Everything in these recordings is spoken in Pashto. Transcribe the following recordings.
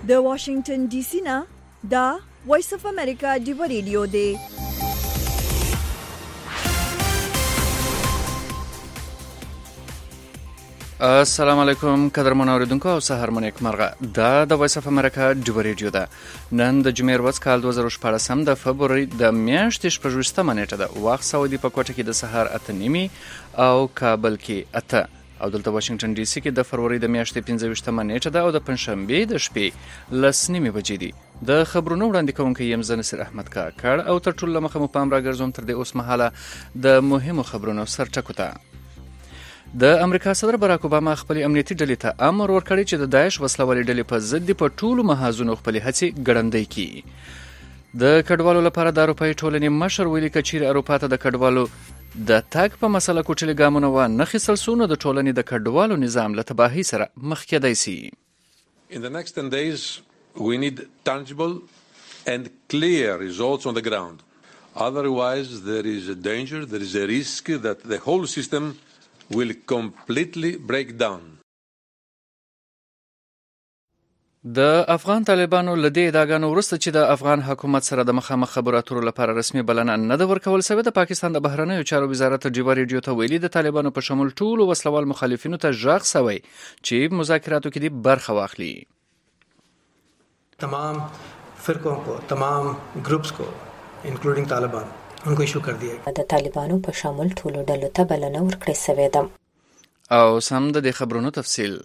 د واشنگټن ډي سي نه دا وایس اف امریکا ډیو ریډیو دی. السلام علیکم قدرمن اوریدونکو او سهار مو نیکمرغه. دا د وایس اف امریکا ډیو ریډیو ده. نن د جمعې ورځ کال 2014 د فبروري د میاشتې 26مه نیټه ده. وخت سعودي په کوټه کې د سهار 8:30 او کابل کې 8 او دلته واشنگټن ډي سي کې د فروری د میاشتې 25مه نیټه ده او د پنځشنبه د شپې 10:30 بجې دي. د خبرونو وړاندې کوونکی یم زه نصیر احمد کاکړ او تر ټولو مخه مو پام راګرځوم تر دې اوس مهاله د مهمو خبرونو سرټکو ته. د امریکا صدر باراک اوباما خپل امنیتي ډلې ته امر ورکړی چې د داعش وسلوالې ډلې په ضد په ټولو محاذونو خپل هڅې ګړندۍ کړي. د کډوالو لپاره د اروپایي ټولنې مشر ویلي که چیرې اروپا ته د کډوالو د تګ په مسله کوټلې ګامونه وانه اخیستل سو نو د ټولنې د کډوالو نظام له تباهۍ سره مخ کېدای شي. In the next 10 days we need tangible and clear results on the ground. Otherwise there is a danger, there is a risk that the whole system will completely break down. د افغان طالبانو له دې ادعاګانو وروسته چې د افغان حکومت سره د مخامخ خبرو اترو لپاره رسمي بلنه نه ده ورکول شوې، د پاکستان د بهرنیو چارو وزارت ډیو ریډیو ته ویلي د طالبانو په شمول ټولو وسلوال مخالفینو ته غږ شوی چې مذاکراتو کې دې برخه واخلي. تمام فرقوں کو، تمام گروپس کو انکلوډینګ طالبان انکو ایشو کر دیا. د طالبانو په شامل ټولو ډلو ته بلنه ورکړې شوې ده. او سم د دې خبرونو تفصیل.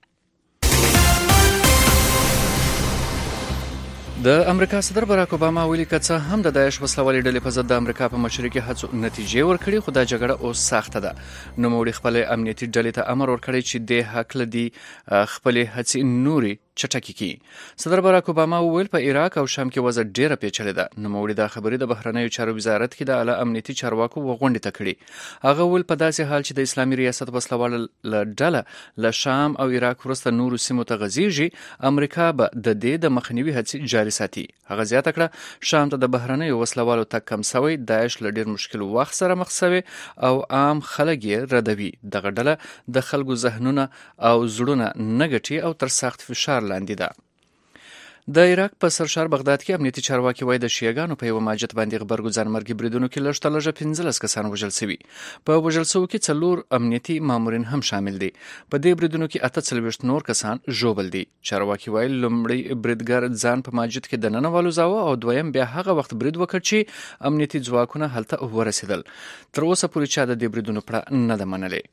د امریکا صدر باراک اوباما ویلي که څه هم د داعش وسلوالې ډلې په ضد د امریکا په مشرقي هڅو نتیجې ورکړي، خو دا جګړه اوس سخته ده. نوموړي خپل امنیتي ډلې ته امر ورکړی چې د حق لدی خپل هڅې نوري چټکی کی. صدر باراک اوباما وویل په عراق او شام کې وضع ډیره پیچلې ده. نوموړي دا خبرې د بهرنیو چارو وزارت کې د اعلی امنیتي چارواکو وغونډې ته کړې. هغه وویل په داسې حال چې د اسلامي ریاست وسلوال ډله له شام او عراق وروسته نورو سیمو ته غځېږي، امریکا به د دې د مخنیوي هڅې جاري ساتي. هغه زیاته کړه شام ته د بهرنیو وسلوالو تګ کم سوی، داعش له ډیر مشکل وخت سره مخ سوی او عام خلک یې ردوي. دغه ډله د خلکو ذهنونه او زړونه نه ګټي او تر سخت فشار لاندې ده. د عراق په سرشار بغداد کې امنیتي چارواکي وایي د شیعاګانو په یو مسجد باندې غبرګوزار مرګي بریدونو کې لږ تر لږه 15 کسان وژل شوي. په وژل شوو کې 4 امنیتي مامورین هم شامل دي. په دې بریدونو کې 48 نور کسان ژوبل دي. چارواکي وایي لومړی بریدګر ځان په مسجد کې د ننه والوزاوه او دویم بیا هغه وخت برید وکړ چې امنیتي ځواکونه هلته ورسېدل. تر اوسه پورې چا د دې بریدونو پړه نه ده منلې.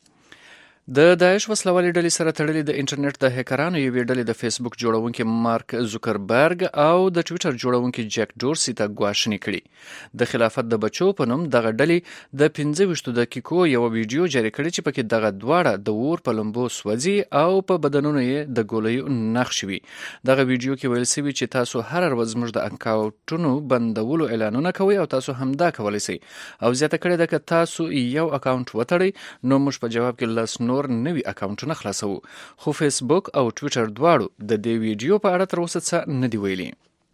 د داعش وسلوالې ډلې سره تړلې د انټرنیټ د هیکرانو یوې ډلې د فیسبوک جوړونکي مارک زوکربرګ او د ټویټر جوړونکي جک ډورسي ته ګواښنې کړي. د خلافت د بچو په نوم دغه ډلې د 15 دقیقو یو ویډیو جاری کړی چې پکې دغه دواړه د اور په لمبو سوځي او په بدنونو یې د ګولیو نقش وي. دغه ویډیو کې ویل شوی چې تاسو هر ورځ موږ د اکاونټونو بندولو اعلانونه کوي او تاسو همدا کولی شئ. او زیاته کړې ده که تاسو یو اکاونټ وتړئ نو موږ په جواب کې لس نور نوي اکاونټونه خلاصو. خو فیسبوک او ټویټر دواړو د دې ویډیو په اړه تر اوسه څه نه دی ویلي.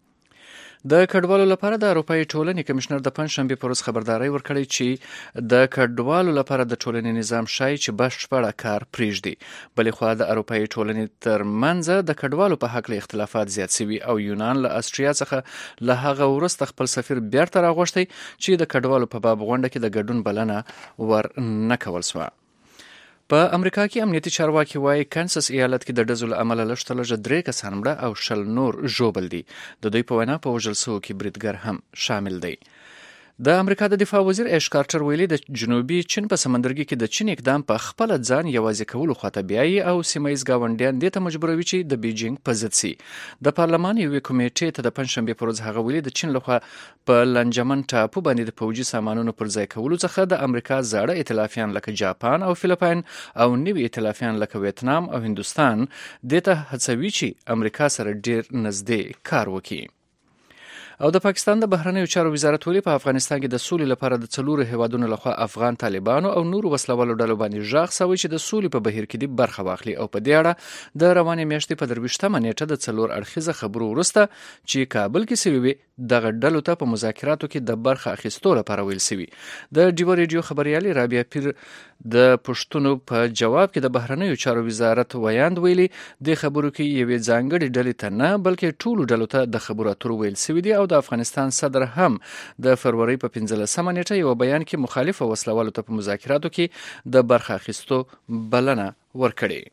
د کډوالو لپاره د اروپایي ټولنې کمشنر د پنځشنبه پر ورځ خبرداري ورکړې چې د کډوالو لپاره د ټولنې نظام شای چې بشپړه کار پرېږدي. بلې خوا د اروپایي ټولنې ترمنځ د کډوالو په حق له اختلافات زیات شوي او یونان له استریا څخه له هغه وروسته خپل سفیر بیرته راغوښتی چې د کډوالو په باب غونډه کې د ګډون بلنه ور نه کول شوه. په امریکا کې امنیتي چارواکي وایي کانساس ایالت کې د ډزو له امله لږ تر لږه 3 کسان مړه او 10 نور ژوبل دي. د دوی په وینا په وژل شوو کې بریدګر هم شامل دی. د امریکا د دفاع وزیر ایش کارټر ویلي د جنوبي چین په سمندرګي کې د چین اقدام په خپل ځان یوازې کولو خواته بیایي او سیمایي ګاونډیان دې ته مجبوروي چې د بیجینګ په ضد سي. د پارلمان یوې کمیټې ته د پنځشنبه پر ورځ هغه ویلي د چین لخوا په لنجمن ټاپو باندې د پوځي سامانونو پر ځای کولو څخه د امریکا زاړه ائتلافیان لکه جاپان او فلیپین او نوي ائتلافیان لکه ویتنام او هندوستان دې ته هڅوي چې امریکا سره ډیر نږدې کار وکړي. او د پاکستان د بهرنیو چارو وزارت ویلي په افغانستان کې د سولې لپاره د 4 هیوادونو لخوا افغان طالبانو او نورو وسلوالو ډلو باندې ژغ شوی چې د سولې په بهیر کې د برخه واخلي. او په دې اړه د روانې میاشتې په 23مه نیټه د 4 اړخیزه خبرو وروسته چې کابل کې سوي دغه ډلو ته په مذاکراتو کې د برخه اخیستو لپاره ویل شوی. د ډیو ریډیو خبريالي رابعه پیر د پښتنو په جواب کې د بهرنیو چارو وزارت ویاند ویلي د خبرو کې یوې ځانګړې ډلې ته نه بلکې ټولو ډلو ته د خبرو اترو ویل سوي دي او د افغانستان صدر هم د فروری په 15مه نیټه یو بیان کې مخالفه وسلوالو ته په مذاکراتو کې د برخه اخیستو بلنه ورکړې.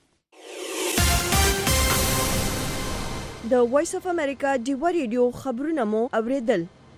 د وایس اف امریکا ډیوا ریډیو خبرونه مو اوریدل.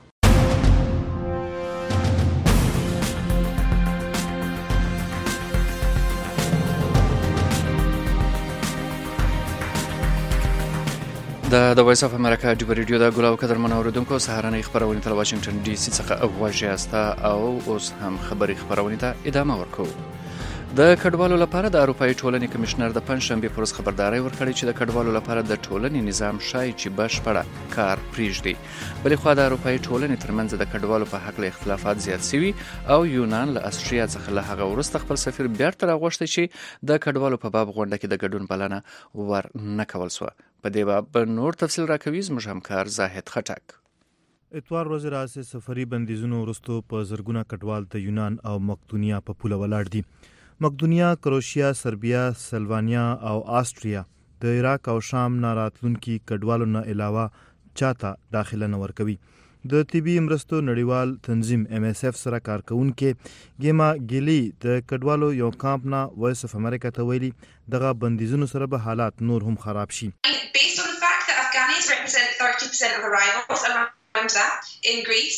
د وایس اف امریکا ډیوا ریډیو د ګلاو قدر منوردونکو سهارنۍ خبرونه تل واشنگټن ډي سي څخه غوښیاسته او اوس هم خبري خبرونه ته ادامه ورکو. د کډوالو لپاره د اروپאי ټولنې کمشنر د پنځشنبه پر ورځ خبرداري ورکړې چې د کډوالو لپاره د ټولنې نظام شای چې بشپړه کار پریږدي. بلې خوا د اروپאי ټولنې ترمنځ د کډوالو په حق له اختلافات زیات شوي او یونان له استرالیا څخه له هغه وروسته خپل سفیر بیرته راغوښتي چې د کډوالو په باب غونډه کې د ګډون بلنه ور نه کول سو. په دې باب نور تفصیل راکوي زموږ همکار زاهد خټک. اتوار ورځ راځي سفري بندیزونو وروسته په زرګونه کډوال د یونان او مقدونیا په پوله ولاړ دي. مقدونیا، کروشیا، سربیا، سلوانیا او آسټریا د عراق او شام نه راتلونکي کډوالو نه علاوه چاته داخله نه ورکوي. د طبي مرستو نړیوال تنظیم MSF سره کارکونکې ګیما ګیلی د کډوالو یو کامپ نه وایس اف امریکا ته ویلي دغه بندیزونو سره به حالات نور هم خراب شي. Based on the fact that Afghans represent 30% of arrivals around that in Greece,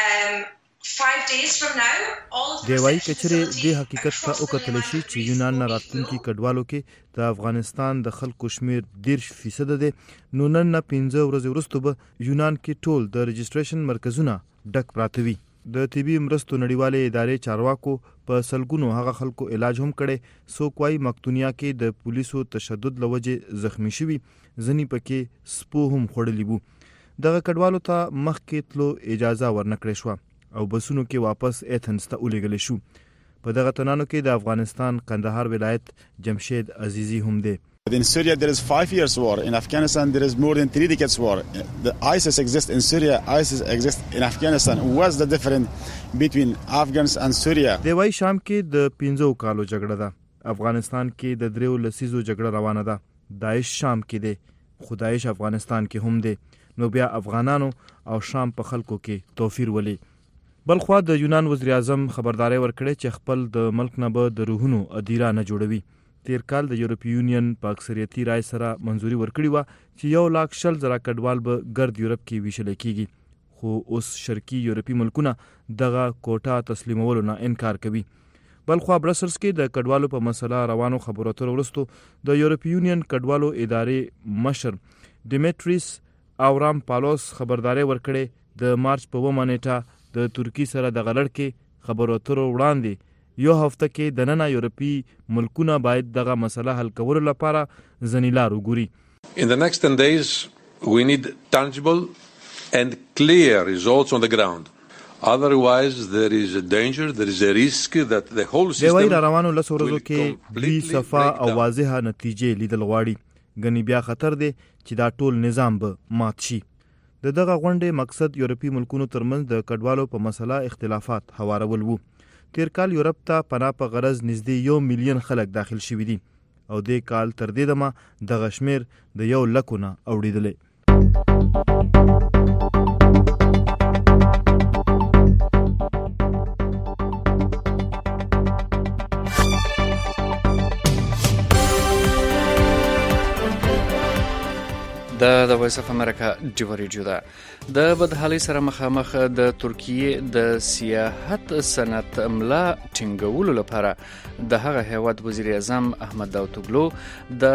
5 days from now all of the وايي کچره د حقیقت ته او کتل شي چې یونان نه راتلونکي کډوالو کې د افغانستان د خلکو شمیر 10% ده. نو نن 15 ورځې وروسته به یونان کې ټول د رجسټریشن مرکزونه ډک پراته وي. د طبي مرستو نړیوالې ادارې چارواکو په سلګونو هغه خلکو علاج هم کړي. سوکوای مقدونیا کې د پولیسو تشدد لوجه زخمی شوي، ځنی پکې سپو هم خړلې وو. دغه کډوالو ته مخکې تلو اجازه ورنکړې شو او بسونو کې واپس ایتھنز ته ولېږل شو. په دغه تنانو کې د افغانستان قندهار ولایت جمشید عزیزی هم دی. In Syria there is 5 years war. In Afghanistan there is more than 3 decades war. The ISIS exists in Syria, ISIS exists in Afghanistan. What's the difference between Afghans and Syria? د وای شام کې د 15 کالو جګړه ده. افغانستان کې د 3 لسیزو جګړه روانه ده. داعش شام کې دی، خدایش افغانستان کې هم دی. نو بیا افغانانو او شام په خلکو کې توفیر ولي. بلخوا د یونان وزیر اعظم خبرداري ورکړي چې خپل د ملک نه به د روحونو ادیره نه جوړوي. تیر کال د یورپی یونین په اکثریتي رای سره منځوري ورکړي و چې 1,40,000 کډوال به ګرد یورپ کې ویشل کیږي. خو اوس شرقي یورپی ملکونه دغه کوټه تسلیمولو نه انکار کوي. بلخوا برسلز کې د کډوالو په مسله روانو خبرو اترو وروسته د یورپی یونین کډوالو ادارې مشر ډیمیټریس اورام پالوس خبرداري ورکړي د مارچ په 9 نیټه د ترکی سره د غلړ کې خبرو اترو وړاندې یو هفته کې د نن یورپی ملکونه باید دغه مسله حل کولو لپاره ځنیلار وګوري. In the next 10 days we need tangible and clear results on the ground. Otherwise there is a danger, there is a risk that the whole system. د وای روانو لس ورځو کې بي صفا او واضحه نتیجې لیدل غواړي. غنی بیا خطر دی چې دا ټول نظام به مات شي. دغه غونډې مقصد یورپی ملکونو ترمنځ د کډوالو په مسله اختلافات هوارول وو. تیر کال یورپ ته پناه په غرض نږدې 1 میلیون خلک داخل شوي دي او د کال تر دې دمه دغه شمیر د 1 لک نه اوریدلې. د وایس اف امریکا ډیوا ریډیو ده. د بدحالۍ سره مخامخ د ترکیې د سیاحت صنعت ملا ټینګولو لپاره د هغه هیواد وزیر اعظم احمد داوطوغلو د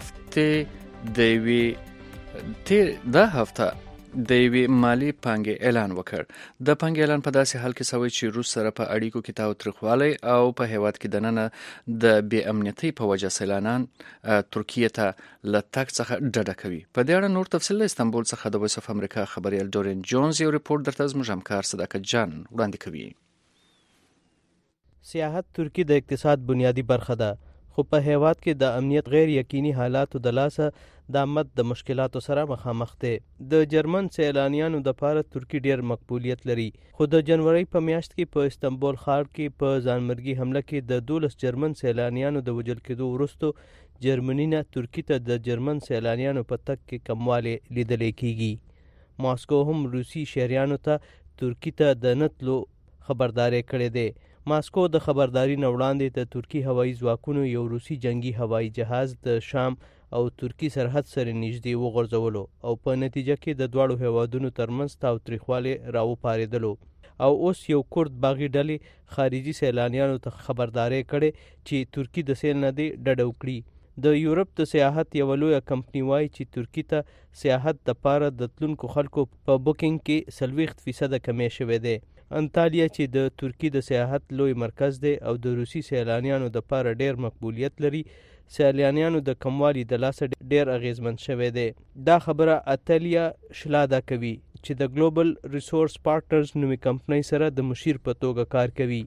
هفته د یوې مالی پانګې اعلان وکړ. د پانګې اعلان په داسې حال کې شوی چې روس سره په اړیکو کې تاوتریخوالی او په هیواد کې دننه د بې امنیتۍ په وجه سیلانیان ترکیې ته له تګ څخه ډډه کوي. په دې اړه نور تفصیل له استانبول څخه د وایس اف امریکا خبریال ډورین جونز یو ریپورت درته زموږ همکار صداقت جان وړاندې کوي. سیاحت ترکی د اقتصاد بنیادی برخه ده، خو په هیواد کې د امنیت غیر یقیني حالاتو د لاسه د امت د مشکلاتو سره مخامخ دی. د جرمن سیلانیانو د پاره ترکی ډیر مقبولیت لري، خو د جنوري په میاشت کې په استنبول ښار کې په ځانمرګي حمله کې د 12 جرمن سیلانیانو د وژل کېدو وروسته جرمني نه ترکی ته د جرمن سیلانیانو په تګ کې کموالی لیدل کېږي. ماسکو هم روسي شهریانو ته ترکی ته د نتلو خبرداري کړې ده. ماسکو د خبرداري نه وړاندې د ترکی هوایي ځواکونو یو روسي جنگي هوایي جهاز د شام او ترکی سرحد سره نږدې وغورځولو او په نتیجه کې د دواړو هیوادونو ترمنځ تاوتریخوالی راوپارېدلو او اوس یو کورد باغي ډلې خارجي سیلانیانو ته خبرداري کړې چې ترکی د سیل نه دی ډډه وکړي. د یورپ د سیاحت یو لویه کمپنی وایي چې ترکی ته سیاحت د پاره د تلونکو خلکو په بوکینګ کې 40% کمی شوی دی. انتالیا چې د ترکی د سیاحت لوی مرکز دی او د روسي سیلانیانو د پاره ډیر مقبولیت لري، سیلانیانو د کموالی د لاسه ډیر اغیزمن شوی دی. دا خبره اتلیا شلادا کوي چې د ګلوبل ریسورس پارټنرز نومي کمپنۍ سره د مشیر په توګه کار کوي.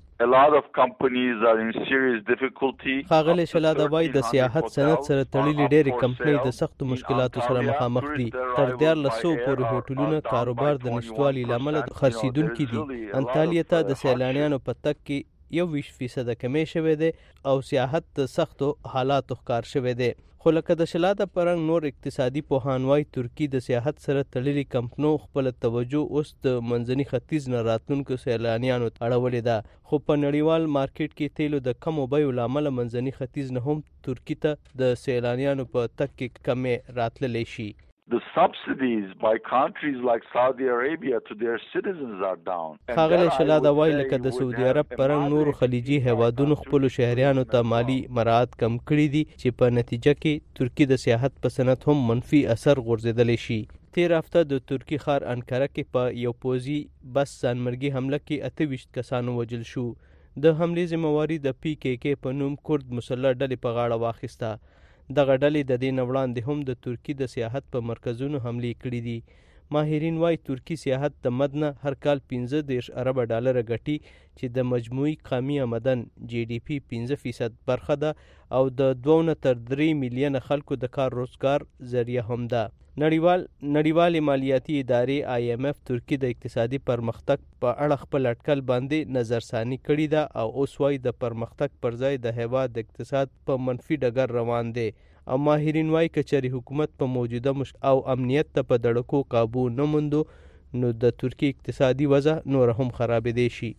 خاغلی شلادا وایي د سیاحت صنعت سره تړلې ډېرې کمپنۍ د سختو مشکلاتو سره مخامخ دي. تر 1300 پورې هوټلونه کاروبار د نشتوالي له امله خرڅېدونکي دي. انتالیا ته د سیلانیانو په تګ کې 20% کمی شوی دی او سیاحت د سختو حالاتو ښکار شوی دی. خو لکه د شلادا پرنګ نور اقتصادي پوهان وایي ترکی د سیاحت سره تړلې کمپنو خپل توجه اوس د منځني ختیځ نه راتلونکو سیلانیانو اړولې ده. خو په نړیوال مارکیټ کې تیلو د کمو بیو له امله منځني ختیځ نه هم ترکی ته د سیلانیانو په تګ کې کمی راتللی شي. The subsidies by countries like Saudi Arabia to their citizens are down. خاغلی شلادا وایي لکه د سعودي عرب پرنګ نورو خلیجي هیوادونو خپلو شهریانو ته مالی مراعات کم کړي دي چې په نتیجه کې ترکی د سیاحت په صنعت هم منفي اثر غورځېدلی شي. تیر هفته د ترکی ښار انکره کې په یو پوځي بس ځانمرګي حمله کې 28 کسانو وژل شو. د حملې ذمہواري د PKK په نوم کورد مسلح ډلې په غاړه واخیسته. دغه ډلې د دې نه وړاندې هم د ترکی د سیاحت په مرکزونو حملې کړي دي. ماهرین وایي ترکی سیاحت د مد نه هر کال 15 ارب ډالر ګټي چې د مجموعي قومي آمدن GDP 15% برخه ده او د 2 نه تر 3 میلیونه خلکو د کار روزګار ذریعہ هم ده. نړیوالې مالیاتي ادارې IMF ترکی د اقتصادي پرمختګ په اړه خپل اټکل باندې نظرثاني کړې ده او اوس وایي د پرمختګ پر ځای د هیواد د اقتصاد په منفي ډګر روان دی. او ماهرین وایي که چېرې حکومت په موجوده او امنیت ته په دړکو قابو نه موندو نو د ترکی اقتصادي وضع نور هم خرابېدی شي.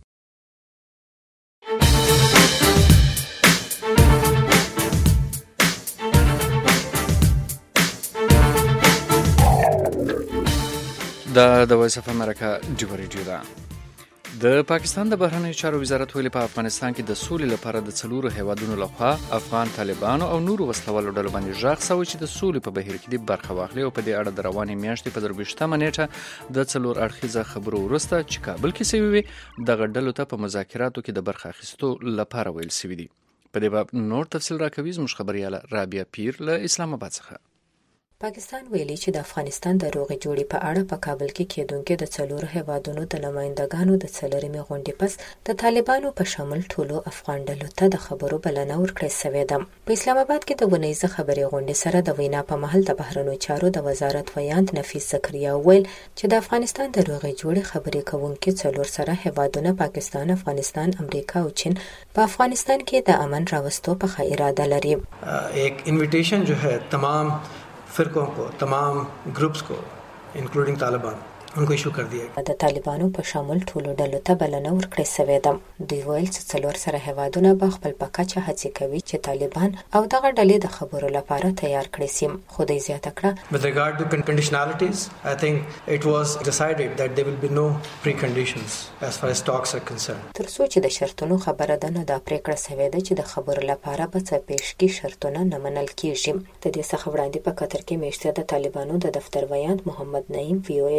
دا د وایس اف امریکا ډیو ریډیو ده. د پاکستان د بهرنیو چارو وزارت ویلي په افغانستان کې د سولې لپاره د څلورو هیوادونو لخوا افغان طالبانو او نورو وسلوالو ډلو باندې غږ شوی چې د سولې په بهیر کې برخه واخلي او په دې اړه د روانې میاشتې په 23 نیټه د څلور اړخیزه خبرو وروسته چې کابل کې شوی وي دغه ډلو ته په مذاکراتو کې د برخه اخیستو لپاره ویل شوی دي. په دې باب نور تفصیل راکوي زموږ خبرياله رابعه پیر له اسلام آباد څخه. پاکستان ویلي چې د افغانستان د روغې جوړې په اړه په کابل کې کېدونکې د څلورو هیوادونو د نمائندګانو د څلورمې غونډې پس د طالبانو په شامل ټولو افغان ډلو ته د خبرو بلنه ورکړې شوې ده. په اسلام آباد کې د ونیزه خبري غونډې سره د وینا په محل د بهرنیو چارو د وزارت ویاند نفیس زکریا ویل چې د افغانستان د روغې جوړې خبرې کوونکي څلور سره هیوادونه پاکستان، افغانستان، امریکا او چین په افغانستان کې د امن راوستو په ښه اراده لري. एक इनविटेशन जो है तमाम फिरकों को, तमाम ग्रुप्स को इंक्लूडिंग तालिबान उनको इशू कर दिया. د طالبانو په شامل ټولو ډلو ته بلنه ورکړې شوې ده. دوی ویل چې څلور سره هیوادونه به خپل په کچه هڅې کوي چې طالبان او دغه ډلې د خبرو لپاره تیار کړي سي. خو دوی زیاته کړه with regard to conditionalities, I think it was decided that there will be no preconditions as far as talks are concerned. تر څو چې د شرطونو خبره ده نو دا پریکړه شوې ده چې د خبرو لپاره به څه پیشکي شرطونه نه منل کیږي. د دې څخه وړاندې په قطر کې میاشتې د طالبانو د دفتر ویاند محمد نعیم VOA ته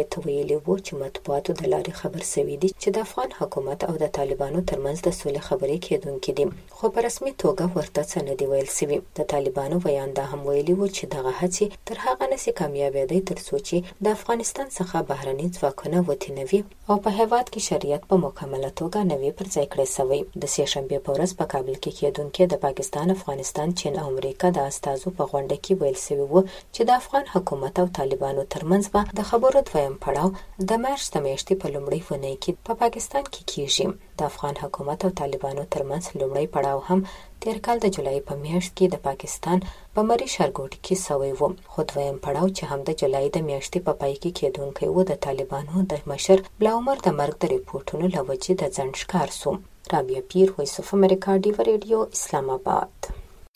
ویلي وو چې مطبوعاتو د لارې خبر سوي دي چې د افغان حکومت او د طالبانو ترمنځ د سولې خبرې کېدونکې دي، خو په رسمي توګه ورته څه نه دي ویل سوي. د طالبانو بیان دا هم ویلي وو چې دغه هڅې تر هغه نسي کامیابېدی تر څو چې د افغانستان څخه بهرني ځواکونه وتې نه وي او په هېواد کې شریعت په مکمله توګه نه وي پر ځای کړی سوی. د سهشنبې په ورځ په کابل کې کېدونکې د پاکستان، افغانستان، چین او امریکا د استازو په غونډه کې ویل سوي وو چې د افغان حکومت او طالبانو ترمنځ به د خبرو دویم پړاو د مارچ د میاشتې په لومړۍ اونۍ کې په پاکستان کې کیږي. د افغان حکومت او طالبانو ترمنځ لومړی پړاو هم تیر کال د جولای په میاشت کې د پاکستان په مری ښارګوټي کې سوی و، خو دویم پړاو چې هم د جولای د میاشتې په پای کې کېدونکی و د طالبانو د مشر ملا عمر د مرګ د ریپورټونو له وجې د ځنډ ښکار سو. رابعه پیر، وایس اف امریکا، ډیو ریډیو، اسلام آباد.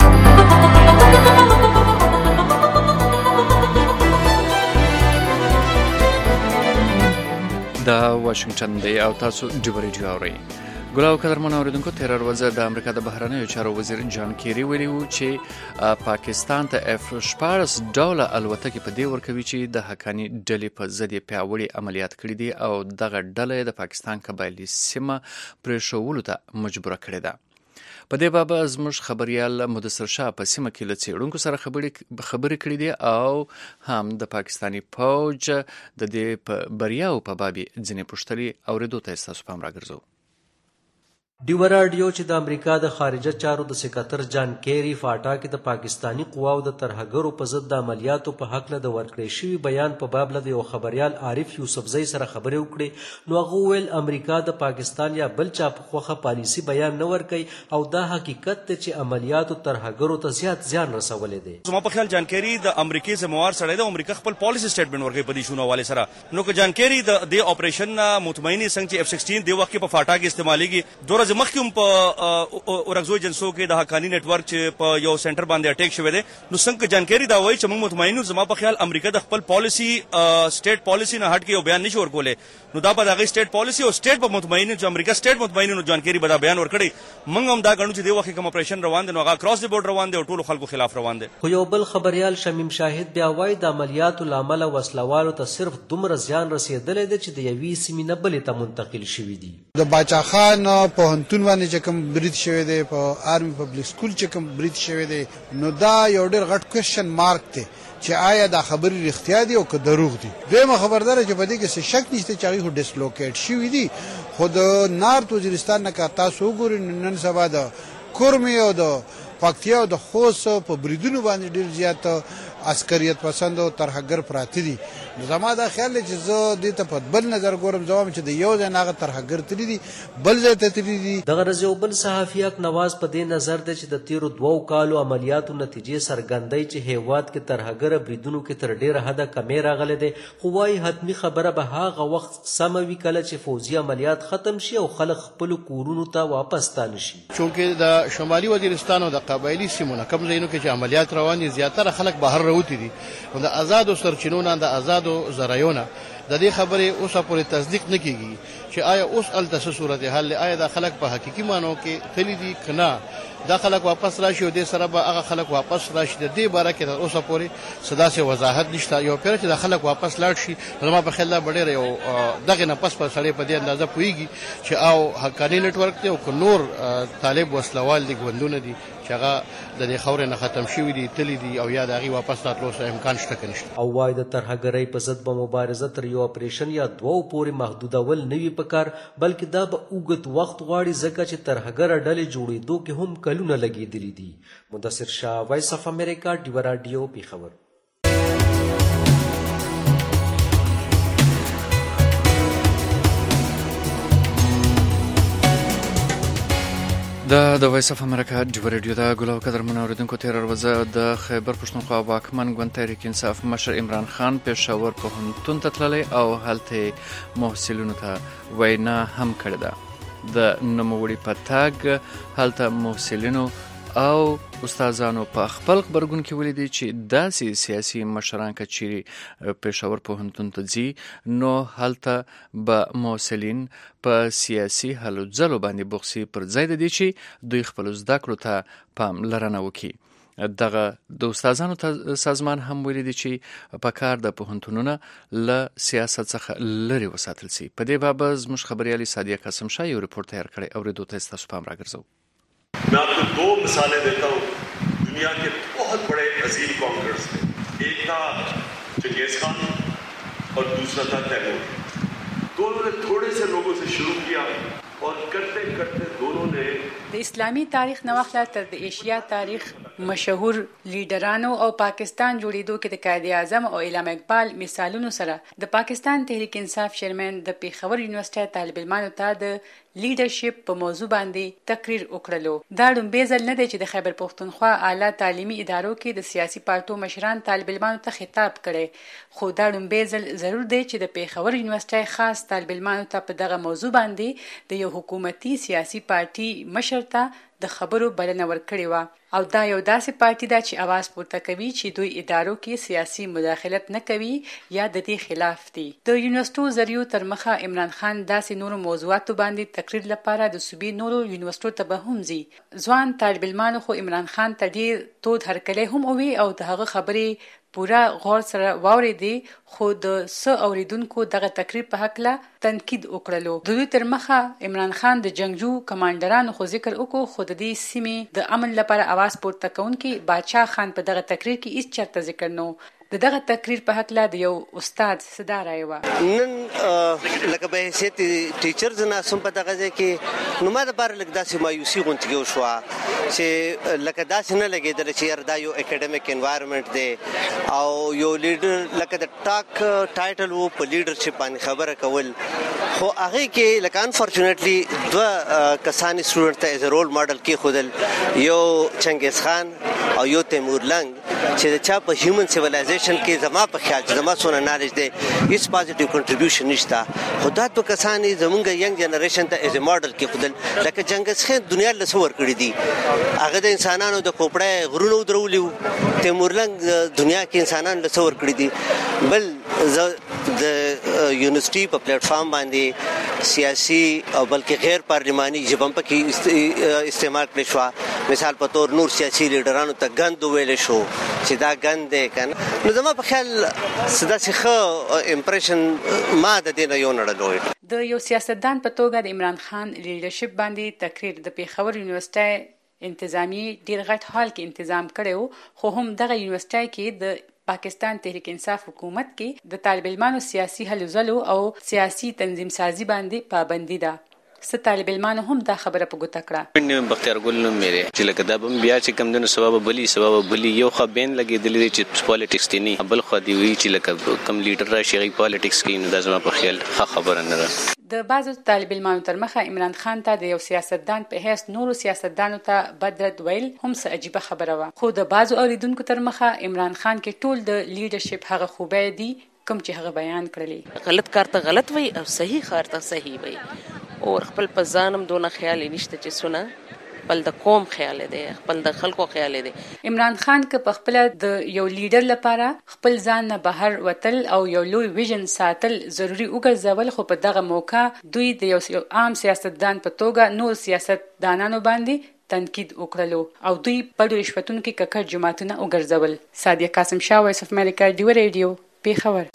دا واشنگټن دی او تاسو ډیو ریډیو اورئ. ګلاو قدرمن اوریدونکو، تیر ورځ د امریکا د بهرنیو چارو وزیر جان کیری ویلي و چې پاکستان ته F-14 ډوله الوتکې په دې ورکوي چې د حقاني ډلې په ضد یې پیاوړي عملیات کړي دي او دغه ډله د پاکستان قبایلي سیمه پرېښولو ته مجبوره کړې ده. په دې باب زموږ خبريال مدثر شاه په سیمه کې له څېړونکو سره خبرې کړې دي او هم د پاکستاني فوج د دې په بریاو په باب ځینې پوښتنې اورېدو ته ستاسو پام راګرځو. ډیو راډیو چې د امریکا د خارجه چارو د سکرټر جان کیری فاټا کې د پاکستانی قواو د ترهګرو په ضد د عملیاتو په حق له د ورکړې شوی بیان په باب له یو خبريال عارف یوسفزئی سره خبرې وکړې، نو هغه ویل امریکا د پاکستان یا بل چا په خوخه پالیسی بیان نه ورکوي او دا حقیقت ته چې عملیاتو ترهګرو ته زیات زیان رسولې دي. زما په خیال جان کیری د امریکای زموار سره د امریکا خپل پالیسی سټیټمنټ ورکړي په دې شونو حواله سره، نو که جان کیری د اپریشن مطمئنی څنګه چې F-16 د وخت په فاټا کې استعمالېږي، دوه ورځې مخکې په اورګزو ایجنسو کې د حقانی نت ورک چې په یو سنټر باندې اٹیک شوی دی، نو څنګه جانکاری دا وایي چې موږ مطمئنو. زما په خیال امریکا د خپل پالیسی سټیټ پالیسی نه هټ کې یو بیان نشي ورکولې، نو دا په دغه سټیټ پالیسی او سټیټ په مطمئنو چې امریکا سټیټ مطمئنو نو جانکاری به دا بیان ورکړي. موږ هم دا غواړو چې د وخت کوم اپریشن روان دي نو هغه کراس دی بورډر روان دي او ټول خلکو خلاف روان دي. خو یو بل خبريال شمیم شاهد بیا وایي د عملیاتو لامل وسلوالو ته صرف دومره زیان رسیدلې ده چې د یوې سیمې نه بلې ته منتقل شوي دي. د باچا خان په هنتون باندې چې کوم برید شوی دی، په آرمی پبلک سکول چې کوم برید شوی دی، نو دا یو ډېر غټ کوېشن مارک دی چې آیا دا خبرې رښتیا دي او که دروغ دي. دویمه خبردار چې په دې کې څه شک نشته چې هغوی خو ډسلوکیټ شوي دي، خو د نارت وزیرستان نه که تاسو وګورئ نن سبا د کورمې او د پکتیا او د خوست په بریدونو باندې ډېر زیات عسکریت پسند او ترهګر پراته دي. زما دا خیال دی چې زه دې ته په بل نظر ګورم، زه وایم چې د یو ځای نه هغه ترهګر تللي دي بل ځای ته تللي دي. دغه ورځ یو بل صحافي حق نواز په دې نظر دی چې د تیرو 2 کالو عملیاتو نتیجې څرګندوي چې هیواد کې ترهګر بریدونو کې تر ډېره حده کمې راغلې دي، خو وايي حتمي خبره به هغه وخت سمه وي کله چې فوزي عملیات ختم شي او خلک خپلو کورونو ته واپس ستانه شي. چونکې د شمالي وزیرستان او د قبایلي سیمو نه کوم ځایونو کې چې عملیات روان دي زیاتره خلک بهر راوتي دي، نو د آزادو سرچینو نه د آزادو ذرایعو نه د دې خبرې اوسه پورې تصدیق نه کیږي چې آیا اوس هلته څه صورتحال دی، آیا دا خلک په حقیقي معنو کې تللي دي که نه، دا خلک واپس راشي او دې سره به هغه خلک واپس راشي. د دې باره کې تر اوسه پورې څه داسې وضاحت نشته. یو پیره چې د خلک واپس لاړ شي، زما په خیال دا به ډېره یو دغې نه پس به سړی په دې اندازه پوهېږي چې او حقاني نیټورک دی او که نور طالب وسلوال دي ګوندونه دي چې هغه د دې خاورې نه ختم شوي دي، تللي دي او یا د هغې واپس راتلو سره امکان شته که نشته. او وایي د ترهګرۍ په ضد به مبارزه تر یو اپریشن یا 2 پورې محدودول نه وي پکار، بلکې دا به اوږد وخت غواړي ځکه چې ترهګره ډلې جوړېدو کې هم کلونه لګېدلي دي. مدثر شاه، وایس اف امریکا، ډیو راډیو، پېښور. د وایس اف امریکا ډیو ریډیو د ګلاو قدرمن اوریدونکو، تیر ورځ د خیبر پښتونخوا واکمن ګوند تحریک انصاف مشر عمران خان پېښور پوهنتون ته تللی او هلته محصلینو ته وینا هم کړې ده. د نوموړي په تګ هلته محصلینو او استادانو په خپل خبرګون کې ولیدي چې داسې سیاسي مشران که چیرې پېښور پوهنتون ته ځي نو هلته به محصلین په سیاسي هلو ځلو باندې بوخسي پر ځای د دې چې دوی خپلو زده کړو ته پاملرنه وکړي. دغه د استادانو سازمان هم ویلي دی چې په کار د پوهنتونونو له سیاست څخه لري وساتل شي. په دې باب زموږ خبريالي سادیه قاسم شاه یو رپورټ تیار کړی او ورته تاسو پام راګرځو. मैं आपको 2 मिसालें देता हूँ दुनिया के बहुत बड़े अजीम कॉन्करर्स थे. एक था चंगेज खान और दूसरा था तैमूर. दोनों ने थोड़े से लोगों से शुरू किया और करते करते दोनों ने د اسلامي تاریخ نوښت تر د ایشیا تاریخ مشهور لیډرانو او پاکستان جوړېدو کې د قائد اعظم او علامه اقبال مثالونو سره د پاکستان تحریک انصاف چیرمن د پیښور یونیورسيټي طالب علمانو ته د لیډرشپ په موضوع باندې تقریر وکړلو. دا ډومبې ځل نه دی چې د خیبر پختونخوا اعلی تعلیمي ادارو کې د سیاسي پارټو مشران طالب علمانو ته خطاب کړي، خو دا ډومبې ځل ضرور دی چې د پیښور یونیورسيټي خاص طالب علمانو ته په دغه موضوع باندې د یو حکومتي سیاسي پارټي مشر ته د خبرو بلنه ورکړې و او دا یو داسې پارټي ده چې اواز پورته کوي چې دوی ادارو کې سیاسي مداخلت نه کوي یا د دې خلاف دي. د یونیورسيټو زریو تر مخه عمران خان داسې نورو موضوعاتو باندې تقریر لپاره د صوبې نورو یونیورسيټو ته به هم ځي. ځوان طالب علمانو خو عمران خان ته ډیر تود هرکلی هم وی او د هغه خبرې پورا غور سره واورېدي، خو د څه اوریدونکو دغه تقریر په حق له تنقید وکړلو. د دوی تر مخه عمران خان د جنگجو کمانډرانو خو ذکر وکړو، خو د دې سیمې د امن لپاره اواز پورته کوونکي بادشاه خان په دغه تقریر کې هیڅ چرته ذکر نو. د دغه تقریر په حق له د یو استاد صدا رايوه. نن لکه به حیثیت ټیچرز نه سم په دغه ځای کې نو ما د بار لګ داسې مایوسی غونټیو شو چې لکه داسې نه لګیدل چې یار دا یو اکیډمیک انوایرنمنت دی او یو لیډر لکه د ټاک ټایټل وو په لیډرشپ باندې خبره کول، خو هغه کې لکه انفورچونټلی دوه کسان سټوډنټ ته ایز رول ماډل کې خودل، یو چنگیز خان او یو تیمور لنګ چې د چا په هیومن سیویلایزیشن کې زما په خیال چې زما څونه نالج دی هیڅ پازیټیو کنټریبیوشن نشته. خو دا دوه کسان زمونږ ینګ جنریشن ته ایز ماډل کې خودل، لکه چنگیز خان دنیا له څه ورکړي دي، هغه د انسانانو د کوپړې غرونو درولي وو، تیمور لنګ دنیا کې انسانان له څه ورکړي دي. بل د یونیورسيټي په پلیټ فارم باندې سیاسي او بلکې غیر پارلماني ژبه په کې استعمال کړی شو. مثال په تور نور سیاسي لیډرانو ته غند ویل شو چې دا غند دی کنه. نو زما په خیال صدا څخه امپریشن ما د دې نه یو نړلوي. د یو سیاستدان په توګه د عمران خان لیډرشپ باندې تقریر د پیښور یونیورسيټي انتظامی ډیر غټ حال کې تنظیم کړو، خو هم دغه یونیورسيټي کې د پاکستان تحریک انصاف حکومت کې د طالب علمانو سیاسي هلو ځلو او سیاسي تنظیم سازي باندې پابندي ده. ست طالب علمانو هم دا خبره په ګوته کړه. نن بختیار ګل نوم مې چې لکه دا بیا چې کم دنو سبب بلی یو خبين لګېدلې چې پالیټکس دی نه بل خو دی وی چې لکه کم لیډر راشي پالیټکس کې نو دا زما په خیال خبره نه ده. د بعضو طالب علمانو تر مخه عمران خان ته د یو سیاستدان په هیڅ نورو سیاستدانو ته بدرد ویل هم څه عجیبه خبره و، خو د بعضو اوریدونکو تر مخه عمران خان کې ټول د لیډرشپ هغه خوبه دي کوم چې هغه بیان کړلې. غلط کار ته غلط وای او صحیح کار ته صحیح وای، او خپل په ځانم دونه خیال نشته چې سونه خپل د قوم خیال دی، خپل د خلکو خیال دی. عمران خان که په خپل د یو لیډر لپاره خپل ځان نه بهر وتل او یو لوی ویژن ساتل ضروری وګرځول، خو په دغه موقع دوی د یو عام سیاستدان په توګه نور سیاستدانانو باندې تنقید وکړلو او دوی په رشوتونو کې ککړ جماعتونه وګرځول. سادیه قاسم شاه، وایس اف امریکا، ډیو ریډیو، پیښور.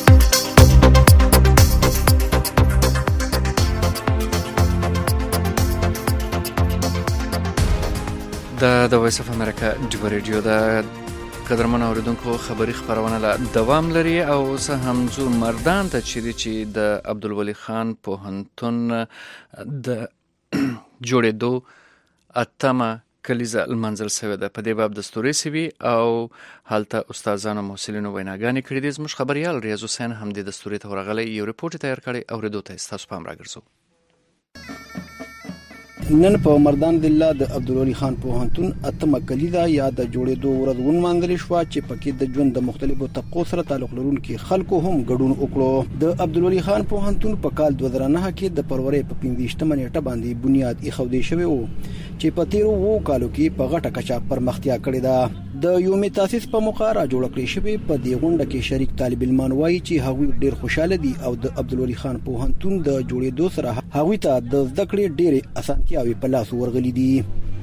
د وایس اف امریکا ډیو ریډیو د قدرمن اوریدونکو خبری خبرونه لا دوام لري او زه هم زو مردان ته چې د عبدالولي خان پوهنتون د جوړېدو اتمه کلیزه المنزل سوی ده. په دې باب دستوري سوي او حالته استادانو محصلینو ویناګانې کړې دي. زموږ خبريال ریاض حسین هم د دستوري ته ورغلی یو ریپورت تیار کړی او ردو ته تاسو پام راګرځو. نن په مردان دله د عبدالولي خان پوهنتون اتمه کلیزه یا د جوړېدو ورځ ونمانځل شو چې پکې د ژوند د مختلفو طبقو سره تعلق لرونکي خلکو هم ګډون وکړو. د عبدالولي خان پوهنتون په کال 2009 کې د فروری په 15 نیټه باندې بنیاد ایښودل شوی و چې په تیرو وو کالو کې په غټه کچه پرمختیا کړې ده. د یوم تاسیس په موقع را جوړ کړی شوی په دې غونډه کې شریک طالب علمان وایي چې هغوی ډیر خوشاله دي او د عبدالولي خان پوهنتون د جوړېدو سره هغوی ته د زده کړې ډېرې اسانتیاوې په لاس ورغلي دي.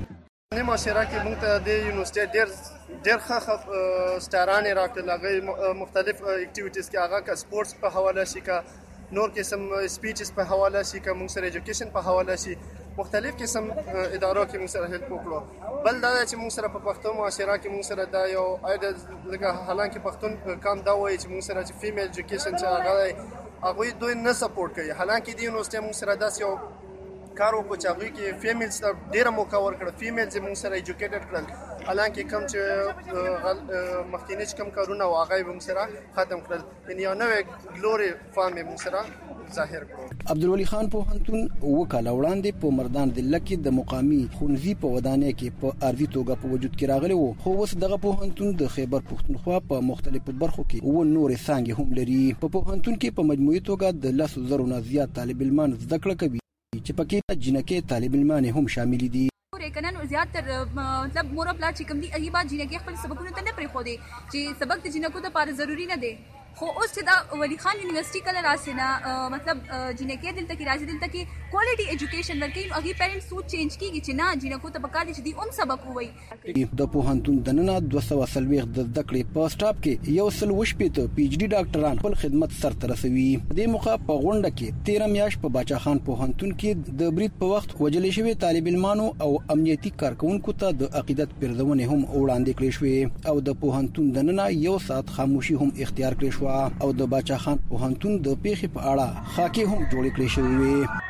نه معاشره کې موږ ته د یونیورسيټي ډېر ښه سټاران راکړل. هغه مختلف اکټیویټیز کې هغه کا سپورتس په حواله شي، کا نور قسم سپیچز په حواله شي، کا موږ سره ایجوکیشن په حواله شي، مختلف قسم ادارو کې موږ سره هیلپ وکړو. بل دا چې موږ سره په پښتو معاشره کې موږ سره دا یو لکه حالانکه پښتون کام دا وایي چې موږ سره چې فیمیل ایجوکیشن چې هغه دوی نه سپورټ کوي. حالانکه د یونیورسيټي موږ سره داس یو کار وکړو چې هغه کې فیمیلز ته ډیره موقع ورکړه، فیمیلز موږ سره ایجوکیټډ کړل. حالانکه کوم چې مخکینی کم کارونه واغې موږ سره ختم کړل، یعنی یو نوې ګلوري فارم موږ سره ظاهر کړو. عبدالولي خان پوهنتون وکاله وړاندې په مردان ضلع کې د مقامي ښوونځي په ودانۍ کې په ارضي توګه په وجود کې راغلی وو، خو اوس دغه پوهنتون د خیبر پښتونخوا په مختلفو برخو کې نورې څانګې هم لري. په پوهنتون کې په مجموعي توګه د 10,000 نه زیات طالب علمان زده کړه کوي چې پکې جنکې طالب علمان هم شامل دي. کنن زیات تر مطلب مور پلا چې کوم دي هغه با جنکې خپل سبقونه ته نه پرې خو دي چې سبق د جنکو ته لپاره ضروری نه دي. خو اوس چې دا ولی خان یونیورسيټي کله راسي نه مطلب جنکې دلته کې راځي، دلته کې کوالټي ایجوکیشن ورکې هغه پیرنټس سوچ چینج کیږي چې نه جنکو ته پکار دي چې دی سبق وایي. د پوهنتون د نن 240 د زده کړې په سټاپ کې یو سل وشپېته پی ایچ ډي ډاکټران خپل خدمت سرته رسوي. د موخه په غونډه کې 13 میاشت په باچا خان پوهنتون کې د برید په وخت وجلې شوی طالب علمانو او امنیتي کارکونکو ته د عقیدت پرځونه هم وړاندې کړې شوې او د پوهنتون د نن یو ساعت خاموشي هم اختیار کړې شو او د باچا خان پوهنتون د پیښې په اړه خاکې هم جوړ کړې شوې وي.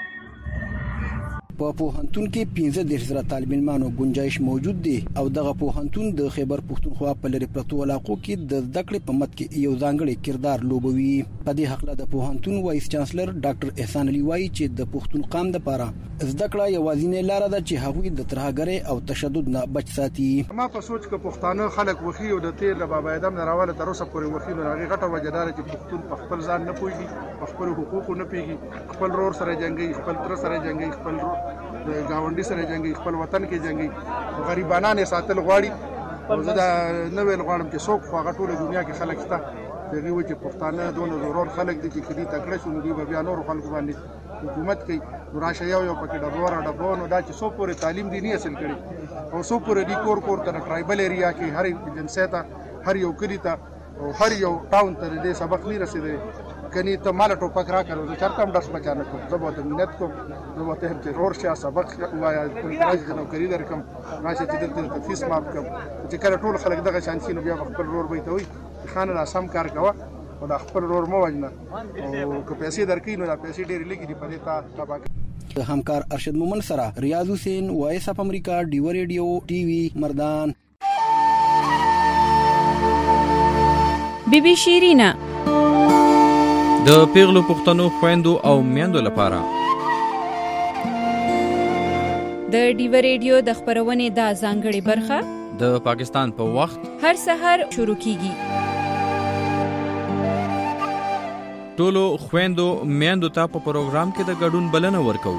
په پوهنتون کې 15,000 طالب علمانو گنجائش موجود دي او دغه پوهنتون د خیبر پښتونخوا په لری پرتو علاقو کې د زده کړې په مت کې یو ځانګړی کردار لوبوي. په دې حق له د پوهنتون وایس چانسلر ډاکټر احسان علي وایي چې د پښتون قام لپاره زده کړه یوازینۍ لار ده چې هغوی د ترهګرۍ او تشدد نه بچ ساتي. ما په سوچ کې پښتانه خلک وخی او د تیر د بابا ادم راواله تر اوسه پورې وخی نو هغه غټه وجدار چې پښتون په خپل ځان نه پوهیږي، په خپل حقوقو نه پیږي، خپل رور سره جنگي، خپل تر سره جنگي، خپل گاونډي سره جنگي، خپل وطن کې جنگي، غریبانان ساتل غواړي. او زه دا نه ویل غواړم چې څوک خو هغه ټول دنیا کې خلک شته دغه و چې پښتانه دونه ضرور خلک دي چې کدي تکړه شو نو دوی بیا نور خلکو باندې حکومت کوي. راشه یو پکې ډبور نو دا چې څو پورې تعلیم دي نه حاصل کړي او څو پورې دی کور تر ټرایبل ایریا کې هر جنسیت هر یو کلی ته او هر یو ټاون ته دې سبق نه رسیدي. کني ته مال ټوپک راکړو زه چرته هم درس بچانه کوم، زه به مینت کوم، زه به ته چې رور شه سبق وایا راځي نو کری درکم راځي چې دلته فیس ماپ کوم چې کله ټول خلک دغه شانتي نو بیا خپل رور به ته وي خان را سم کار کوه او د خپل رور مو وجنه او که پیسې درکې نو دا پیسې ډېرې لګي دي په دې تا تبا. د همکار ارشد مومن سره ریاض حسین، وایس اف امریکا، ډیو ریډیو ټي وی مردان. بی بی شیرینا د پیغلو پښتنو خويندو او میندو لپاره د ډیو ریډیو د خبرونې د ځانګړي برخه د پاکستان په وخت هر سحر شروع کیږي. ټولو خويندو میندو ته په پروګرام کې د ګډون بلنه ورکو.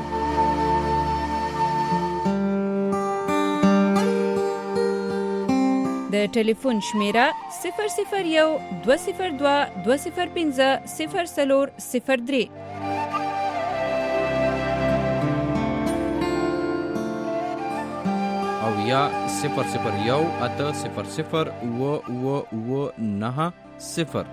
د ټلیفون شمیره 001-202-205-0403 او یا 001-800-990.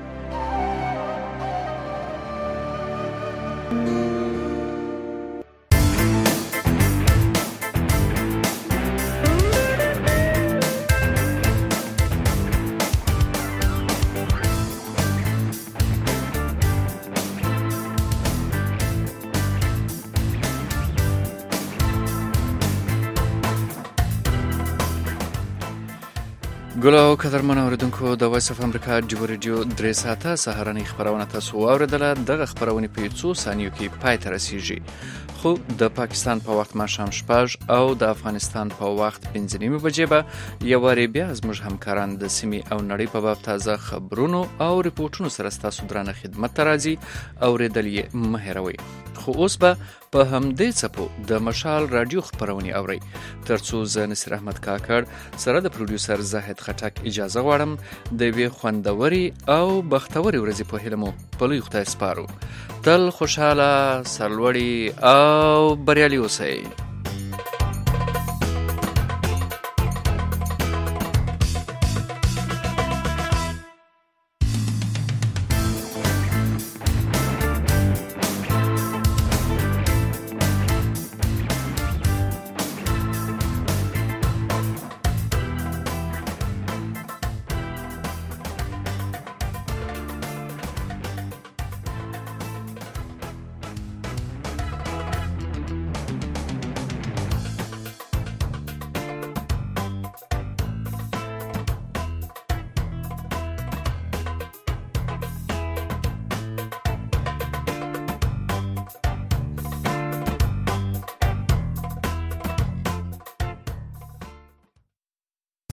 ګلو قدرمن اوریدونکو د وایس اف امریکا ډیو ریډیو 3 ساعته سهارنۍ خبرونه تاسو واوریدله. دغه خبرونه په 2 ثانیو کې پای ته رسیږي. خو د پاکستان په وخت ماښام 6 او د افغانستان په وخت 5 بجې به یو واری بیا زموږ همکاران د سیمې او نړۍ په باب تازه خبرونو او ریپورتونو سره ستاسو درانه خدمت ته راځي. اوریدل یې مه هېروئ. خو اوس به په همدې څپو د مشال رادیو خبرونه اورئ. ترڅو زه نصیر احمد کاکړ سره د پروډوسر زاهد خټک اجازه غواړم د وی خوندوري او بختوري ورځې په هیله مو په لوی خدای سپارو. تل خوشاله، سرلوړي او بریالي اوسئ.